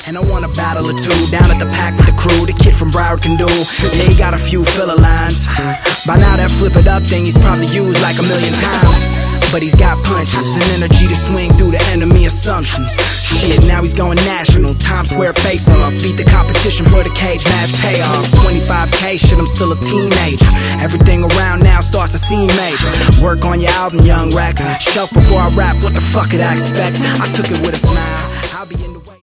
And I want a battle or two down at the pack with the crew. The kid from Broward can do. Yeah, he got a few filler lines. By now that flip it up thing he's probably used like 1,000,000 times. But he's got punches and energy to swing through the enemy assumptions. Shit, now he's going national. Times Square face off. Beat the competition for the cage match payoff. 25K, shit, I'm still a teenager. Everything around now starts to seem major. Work on your album, young wreck. Shelf before I rap, what the fuck could I expect? I took it with a smile. I'll be in the way.